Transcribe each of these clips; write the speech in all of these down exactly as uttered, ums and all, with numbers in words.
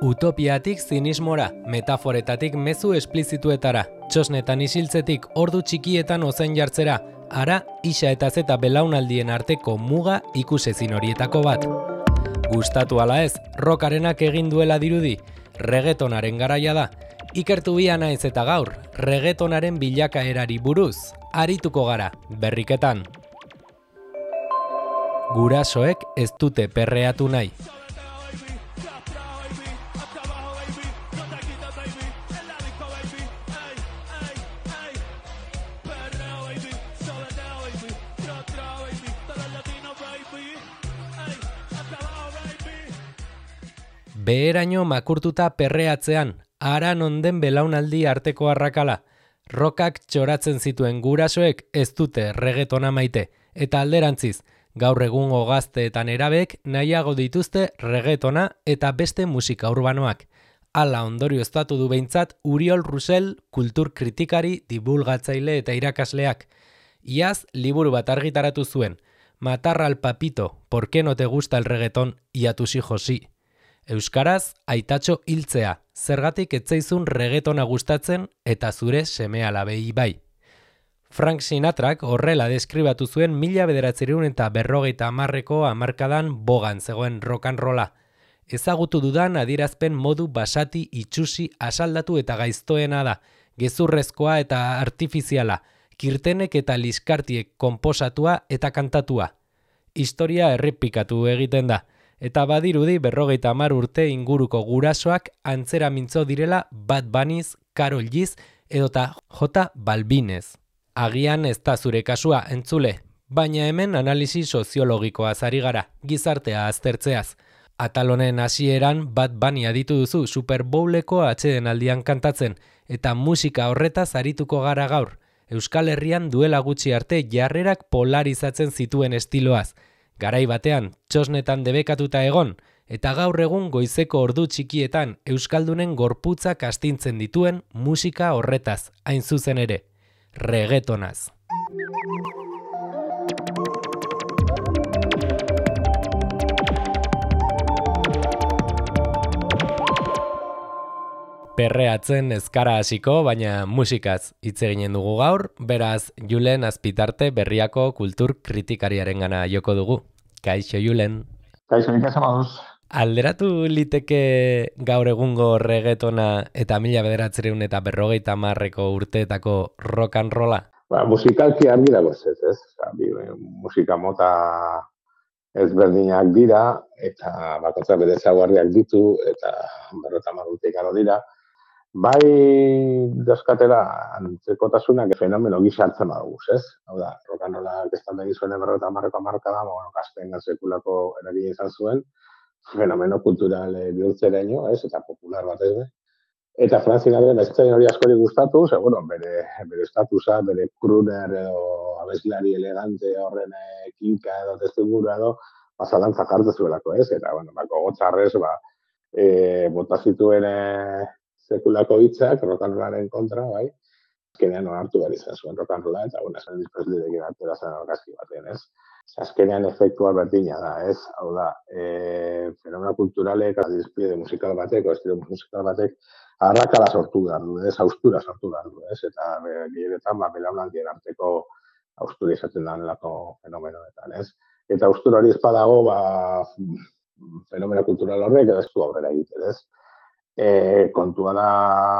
Utopiatik zinismora, metaforetatik mezu esplizituetara, txosnetan isiltzetik ordu txikietan ozen jartzera, ara isa eta zeta belaunaldien arteko muga ikusezin horietako bat. Gustatu ala ez, rockarenak egin duela dirudi, reggaetonaren garaia da. Ikertu bia naiz eta gaur, reggaetonaren bilakaerari buruz, arituko gara, berriketan. Gurasoek ez dute perreatu nahi. Beheraino makurtuta perreatzean, haran onden belaunaldi arteko arrakala. Rockak txoratzen zituen gurasoek ez dute reggaetona maite, eta alderantziz, gaur egungo gazteetan erabek nahiago dituzte reggaetona eta beste musika urbanoak. Hala ondorioztatu du behintzat Uriol Russell, kulturkritikari, dibulgatzaile eta irakasleak. Iaz, liburu bat argitaratu zuen, Matar al papito, ¿por qué no te gusta el reggaetón y a tus hijos sí? Euskaraz, aitatxo hiltzea, zergatik etzaizun reggaetona gustatzen eta zure seme-alabei bai. Frank Sinatrak horrela deskribatu zuen mila bederatziehun eta berrogeita hamarreko hamarkadan bogan zegoen rock and rolla. Ezagutu dudan adierazpen modu basati, itxusi, asaldatu eta gaiztoena da, gezurrezkoa eta artifiziala, kirtenek eta liskartiek konposatua eta kantatua. Historia errepikatu egiten da. Eta badirudi berrogeita hamar urte inguruko gurasoak antzera mintzo direla Bad Bunnyz, Karol G's edota J Balvinez. Agian ez da zure kasua entzule, baina hemen analisi soziologikoaz ari gara, gizartea aztertzeaz. Atal honen hasieran Bad Bunny aditu duzu Super Bowleko atsedenaldian kantatzen, eta musika horretaz arituko gara gaur. Euskal Herrian duela gutxi arte jarrerak polarizatzen zituen estiloaz. Garai batean, txosnetan debekatuta egon, eta gaur egun goizeko ordu txikietan euskaldunen gorputzak astintzen dituen musika horretaz, hain zuzen ere, reggaetonaz. Perreatzen ezkara hasiko, baina musikaz hitz eginen dugu gaur, beraz Julen Azpitarte Berriako kultur kritikariarengana joko dugu. Kaixo Julen. Kaixo, nik esan baduz. Alderatu liteke gaur egungo reggaetona eta mila bederatziehun eta berrogeita hamarreko urteetako rock and rolla? Ba, musikalki argi dago ez, ez? Musika mota ezberdinak dira, eta bakoitza bere ezaugarriak ditu, eta berrogeita hamar urte igaro dira. Bai dauzkatela antzekotasunak fenomeno gisa hartzen badugu, ez? Hau da, rock and rollak estan egin zuen berrogeita hamarreko hamarkada, bueno, gazteen sekulako eragina izan zuen, fenomeno kultural bihurtzeraino, ez? Eta popular bat ez. Eta Frank Sinatrak ez zain hori askori gustatu, ze, bueno, bere, bere estatusa, bere crooner edo abeslari elegante horren kinka edo testigura edo, bazalantzak jartzen zuelako, ez? Eta, bueno, bako gotzarrez, ba, e, bota zituen e, sekulako hitzak, rock and rollaren kontra, bai? Azkenean onartu behar izan zuen rock and rolla, eta, bueno, esan Presleyekin atera zen orgazki batean, ez? Azkenean efektua berdina da, ez? Hau da, e, fenomeno kulturalek, adizpide musikal batek, o estilo musikal batek, arrakala sortu behar du, ez? Haustura sortu behar du, ez? Eta gehienetan, ba, belaunaldien arteko haustura izaten da nelako fenomenoetan, ez? Eta haustura hori espadago, ba, fenomeno kultural horrek edo ez du aurrera egiten, ez? E, kontua da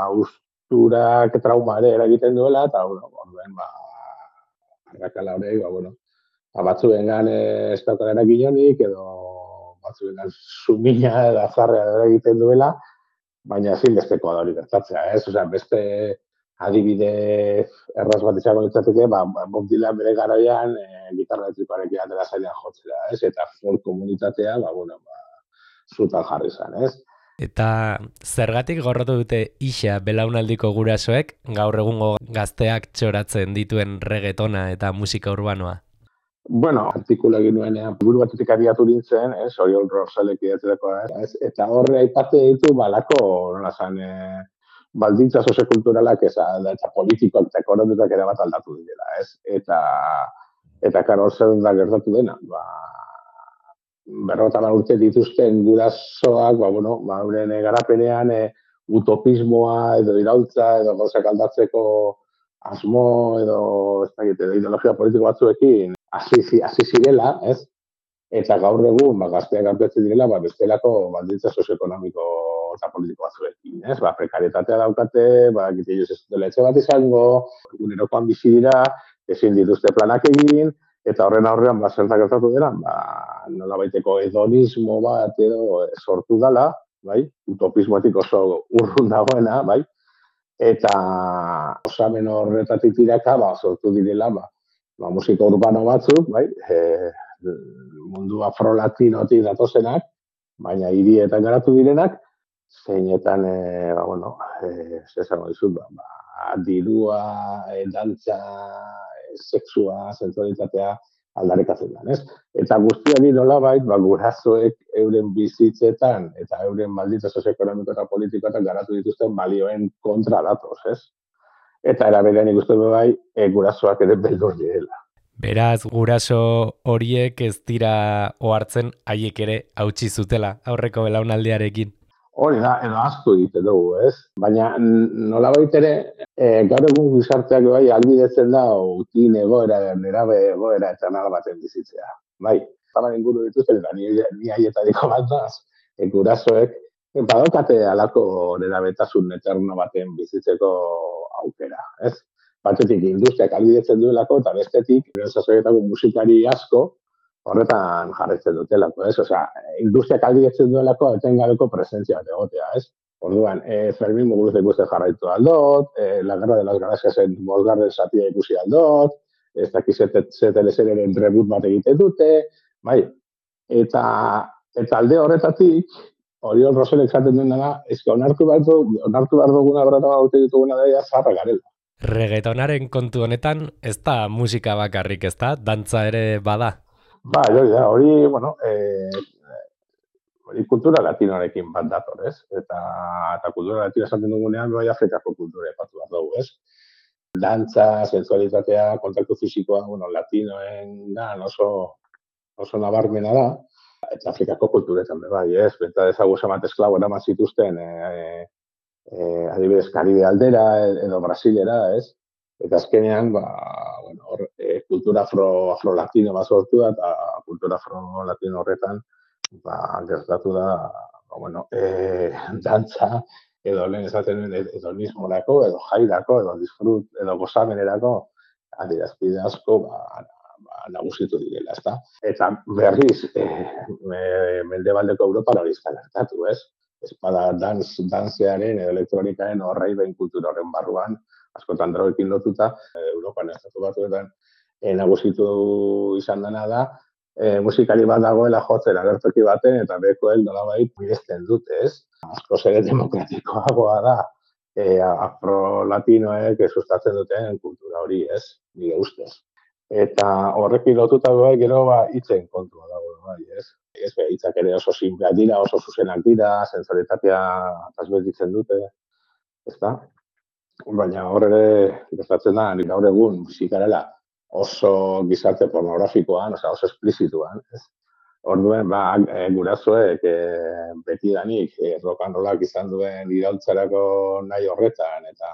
hausturak trauma ere eragiten duela, eta, bueno, orduen, ba, arrakala hori, ba, bueno, ba, batzuengan ez daukar eraginonik, edo batzuengan sumina edo azarrea eragiten duela, baina ezin bestekoa da hori gertatzea, ez? Osea, beste adibide erraz bat izango litzateke, ba, Bob Dylan bere garaian e, gitarra elektrikoarekin atera zailean jotzera, ez? Eta folk komunitatea, ba, bueno, ba, zutan jarri zen, ez? Eta zergatik gorrotu dute isa belaunaldiko gurasoek gaur egungo gazteak txoratzen dituen reggaetona eta musika urbanoa? Bueno, artikula egin nuenean, buru batetik abiatu nintzen, ez, Uriol Russellek idatzerako, ez, eta horre aipatze ditu, balako, nola zan, e, baldintza soziokulturalak ez, eta politikoak eta ekonomikoak ere bat aldatu dira, ez, eta, eta karo zer da gertatu dena, ba, berrogeta hamar urte dituzten gurasoak, ba, bueno, ba, euren garapenean e, utopismoa edo iraultza edo gauzak aldatzeko asmo edo ez dakit, edo ideologia politiko batzuekin hasi hasi zirela, ez? Eta gaur egun, ba, gazteak aurkitzen direla, ba, bestelako baldintza sozioekonomiko eta politiko batzuekin, ez? Ba, prekarietatea daukate, ba, egite ez dutela etxe bat izango, egunerokoan bizi dira, ezin dituzte planak egin, eta horren aurrean, ba, zertak gertatu dira, ba, nolabaiteko hedonismo bat edo sortu dala, bai? Utopismoetik oso urrun dagoena, bai? Eta osamen horretatik tiraka, ba, sortu direla, ba, ba, musika urbano batzuk, bai? E, mundu afro-latinotik datozenak, baina hirietan garatu direnak, zeinetan, e, ba, bueno, e, zesango dizut, ba, ba, dirua, e, dantza, e, sexua, sensualitatea aldarekatzen da, ez? Eta guztiari nolabait, ba, gurasoek euren bizitzetan eta euren baldintza sozioekonomiko eta politikoetan garatu dituzten balioen kontra datoz, ez? Eta era berean ikusten du bai, e, gurasoak ere beldur direla. Beraz, guraso horiek ez dira ohartzen haiek ere hautsi zutela aurreko belaunaldiarekin. Hori da, edo asko egiten dugu, ez? Baina nolabait ere, e, gaur egun gizarteak bai albidetzen da utin egoera, nerabe egoera eta nala baten bizitzea. Bai, zaban inguru dituzten, eta ni, ni haietariko bat da, e, gurasoek, e, badokate alako nerabetasun eterno baten bizitzeko aukera, ez? Batetik industriak albidetzen duelako, eta bestetik, sasoietako musikari asko, horretan jarraitzen dutelako, ez? Osea, industriak albidetzen duelako etengabeko presentzia bat egotea, ez? Orduan, eh, Fermin Muguruza ikusten jarraitu aldot, eh, La Guerra de las Galaxiasen bosgarren zatia ikusi aldot, ez dakiz teleserien reboot bat egiten dute, bai? Eta, eta alde horretatik, Oriol Roselek jaten duen dena, ez que onartu behar dugu, onartu behar duguna, berrata bat dituguna daia, zarra garela. Reggaetonaren kontu honetan, ez da musika bakarrik, ez da? Dantza ere bada? Ba, hori da, hori, bueno, eh, hori kultura latinoarekin bat dator, ez? Eta, eta kultura latino esaten dugunean, bai Afrikako kultura epatu behar dugu, ez? Dantza, sensualitatea, kontaktu fisikoa, bueno, latinoen gan oso, oso nabarmena da, eta Afrikako kulturetan, bai, ez? Benta dezagu esamat esklabo eraman zituzten, e, e, adibidez, Karibe aldera, edo Brasilera, ez? Eta azkenean, ba, bueno, hor, e, kultura afro, afro-latino bat sortu da, eta kultura afro-latino horretan, ba, gertatu da, ba, bueno, e, dantza, edo lehen esaten duen, edo nismorako, edo jairako, edo disfrut, edo gozamenerako, adierazpide asko, ba, ba, nagusitu direla, ezta? Eta berriz, e, e, mendebaldeko Europa hori izan gertatu, ez? Espada dantz, dantzearen edo elektronikaren horrei behin kultura horren barruan, askotan drogekin lotuta, Europan estatu batuetan e, nagusitu izan dena da, e, musikari bat dagoela jotzen agertoki baten, eta bekoel nolabait miresten dute, ez? Asko ere demokratikoagoa da, e, afro-latinoek sustatzen duten kultura hori, ez? Nire ustez. Eta horrekin lotuta bai, gero ba, hitzen kontua dago, bai, ez? Ez be, hitzak ere oso simpleak dira, oso zuzenak dira, sensoritatea transmititzen dute, ez da? Baina hor ere, gertatzen da, gaur egun musikarela oso gizarte pornografikoan, oza, oso esplizituan, ez? Orduen, ba, e, gurasoek e, beti danik e, rock and rollak izan duen iraultzarako nahi horretan, eta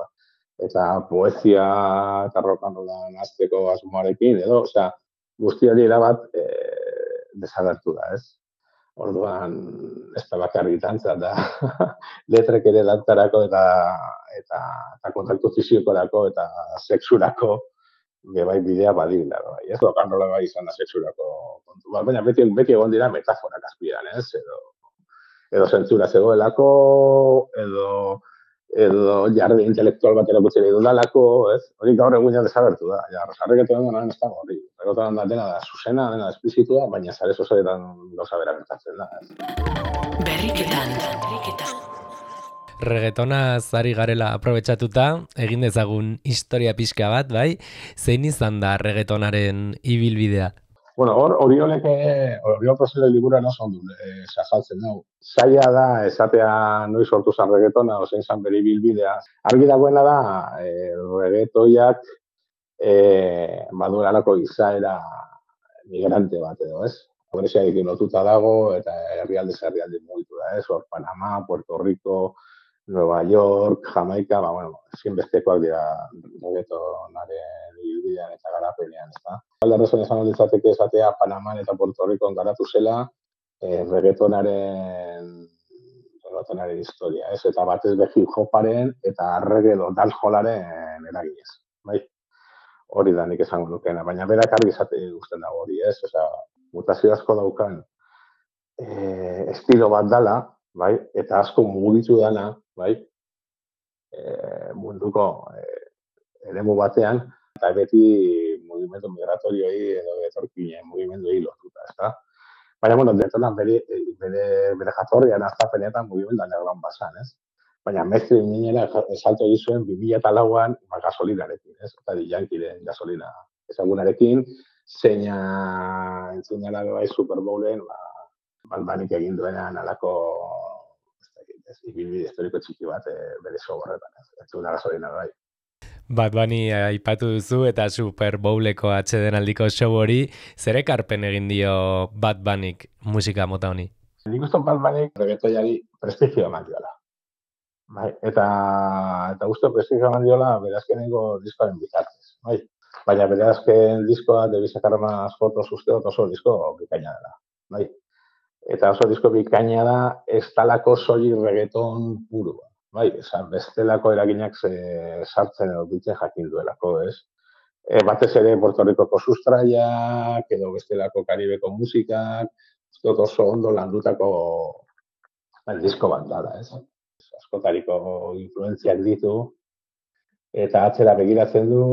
eta poesia eta rock and rollan azteko asmoarekin, edo, osea, guzti hori erabat e, desagertu da, ez? Orduan, ez da bakarrik dantza, da letrek ere dantzarako eta eta, eta kontaktu fisiokorako eta sexurako bai bidea badila, bai. Ez rock and rolla bai izan da sexurako kontu. Baina beti, beti egon dira metaforak azpian, ez? Edo, edo zentzura zegoelako, edo edo jarri intelektual bat erakutsi nahi dudalako, ez? Hori gaur egunean desagertu da. Ja, Rosarreketan dena ez dago hori. Errotan da dena da zuzena, dena esplizitua, baina sare sozialetan gauza bera gertatzen da. Berriketan, berriketan. Reggaetonaz ari garela aprobetxatuta, egin dezagun historia pixka bat, bai? Zein izan da reggaetonaren ibilbidea? Bueno, hor, Oriolek, Oriol Roselek liburuan oso ondu, eh, azaltzen dago. Zaila da, esatea noiz sortu zan reggaetona, ozein zan bere ibilbidea. Argi dagoena da, eh, reggaetoiak eh, baduralako izaera migrante bat edo, ez? Greziarekin lotuta dago, eta herrialde herrialde mugitu da, ez? Hor Panama, Puerto Rico, Nueva York, Jamaika, ba, bueno, ezinbestekoak dira reggaetonaren ibilbidean eta garapenean, ezta? Alde horrezen esan ditzateke esatea Panaman eta Puerto Ricon garatu zela eh, reggaetonaren reggaetonaren historia, ez? Eta batez be hip hoparen eta reggae edo dancehallaren eraginez, bai? Hori da nik esango nukeena, baina berak argi esate gusten dago hori, ez? Osea, mutazio asko daukan eh, estilo bat dala, bai? Eta asko mugitu dana, bai? Eh, munduko eh, eremu batean, eta beti mugimendu migratorioi edo etorkinen mugimenduei lotuta, ezta? Baina, bueno, detonan bere, bere, bere jatorrian aztapenetan mugimendu underground basan, ez? Baina mainstream minera salto egin zuen bi mila lauan ba, gasolinarekin, ez? Eta Yankeeren gasolina ezagunarekin, zeina entzunela bai Super Bowlen, ba, Bad Bunnyk egin duenean alako ibilbide historiko txiki bat e, bere show horretan, ez? Entzuna gasolina bai. Bad Bunny aipatu duzu eta Super Bowleko atsedenaldiko show hori, zer ekarpen egin dio Bad Bunnyk musika mota honi? Nik uste Bad Bunnyk reggaetoiari prestigio eman diola. Bai, eta eta gustu prestigio eman diola berazkeneko diskoaren bitartez, bai. Baina berazken diskoa de sacar más fotos uste dut oso disko bikaina dela, bai. Eta oso disko bikaina da ez talako soilik reggaeton purua, bai. Esan bestelako eraginak ze sartzen edo ditzen jakin duelako, ez? E, batez ere Puerto Ricoko sustraiak edo bestelako Karibeko musikak, uste dut oso ondo landutako el disko bat dala, ez? Askotariko influentziak ditu eta atzera begiratzen du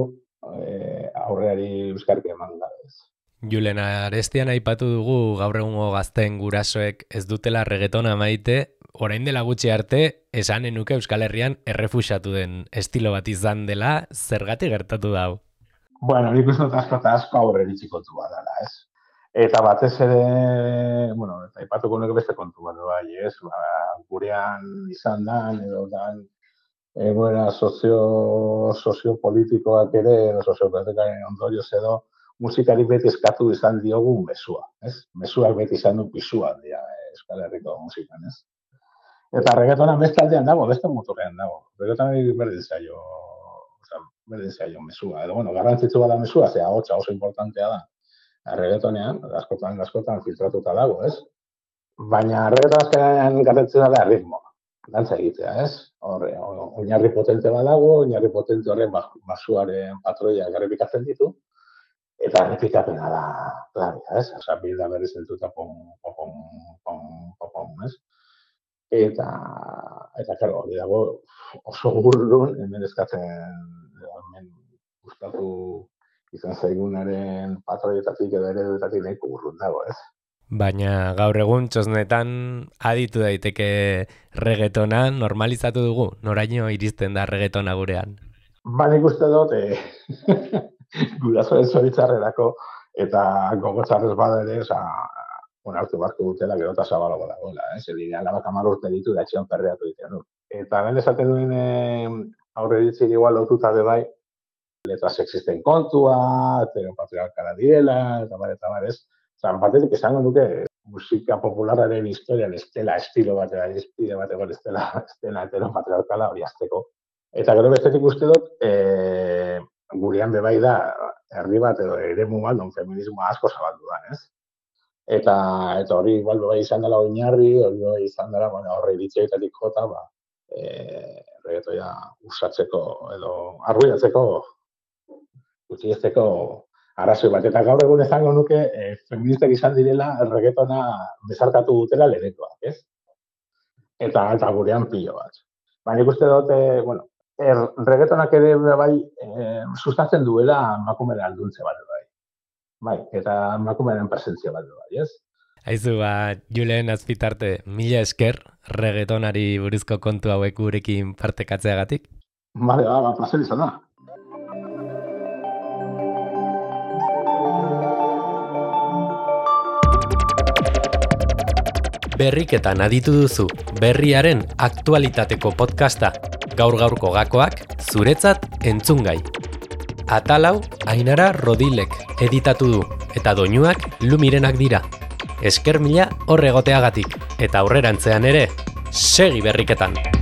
e, aurreari euskarki eman da, ez. Julen Arestian aipatu dugu gaur egungo gazteen gurasoek ez dutela reggaetona maite, orain dela gutxi arte esan enuke Euskal Herrian errefuxatu den estilo bat izan dela, zergatik gertatu da hau? Bueno, nik uste dut asko eta asko aurreritzi kontu bat dela, ez. Eta batez ere, bueno, eta aipatuko nuke beste kontu bat bai, ez, ba, gurean izan dan, edo dan, egoera sozio, soziopolitikoak ere, edo soziopolitikaren ondorioz edo, musikari beti eskatu izan diogu mesua, ez? Mesuak beti izan du pisua handia Euskal Herriko musikan, ez? Eta reggaetona beste aldean dago, beste motorrean dago. Reggaetona berdin zaio, oza, berdin zaio mesua. Edo, bueno, garrantzitsu bada mesua, zea hotza oso importantea da. Reggaetonean, askotan, askotan filtratuta dago, ez? Baina reggaeton azkenean garrantzitsua da ritmoa, dantza egitea, ez? Horre, oinarri potente bat dago, oinarri potente horren basuaren patroia garrepikatzen ditu, eta errepikapena da, claro, ez? Osa, bilda berriz entuta pom, pom, pom, pom, pom, ez? Eta, eta, claro, hori dago oso gurdun, hemen eskatzen, hemen gustatu izan zaigunaren patroietatik edo ereduetatik nahiko urrun dago, ez? Baina gaur egun txosnetan aditu daiteke reggaetona normalizatu dugu, noraino iristen da reggaetona gurean? Ba, nik uste dut, eh, gurasoen zoritzarrerako eta gogotzarrez bada ere, oza, onartu barko dutela gero eta zabalago dagoela, ez? Elidea labak hamar urte ditu da etxean perreatu ditea, no? Eta ben esaten duen eh, aurre ditzen igual lotuta de bai, letra sexisten kontua, heteropatriarkala direla, eta bar, eta bar, ez? Zan, batetik esango duke, musika populararen historian estela estilo bat, estile bat egon estela, estela heteropatriarkala hori azteko. Eta gero bestetik uste dut, e, gurean bebai da, herri bat edo eremu bat, non feminismoa asko zabaldu da, ez? Eta, eta hori igual bebai izan dela oinarri, hori bebai izan dela, bueno, horre iritzeetatik jota, ba, e, reggaetoia usatzeko edo arruinatzeko utziesteko arrazoi bat. Eta gaur egun ezango nuke e, feministak izan direla reggaetona bezarkatu dutela lehenengoak, ez? Eta, eta gurean pilo bat. Baina ikuste dut, e, bueno, er, reggaetonak ere bai e, sustatzen duela emakumeen alduntze bat bai. Bai, eta emakumeen presentzia bat bai, ez? Aizu, ba, Julen Azpitarte, mila esker reggaetonari buruzko kontu hauek gurekin partekatzeagatik. Bale, ba, ba, placer izan da. Berriketan aditu duzu, berriaren aktualitateko podcasta, gaur-gaurko gakoak, zuretzat entzungai. Atalau, Ainara Rodilek editatu du, eta doinuak Lumirenak dira. Esker mila hor egoteagatik, eta aurrerantzean ere, segi berriketan!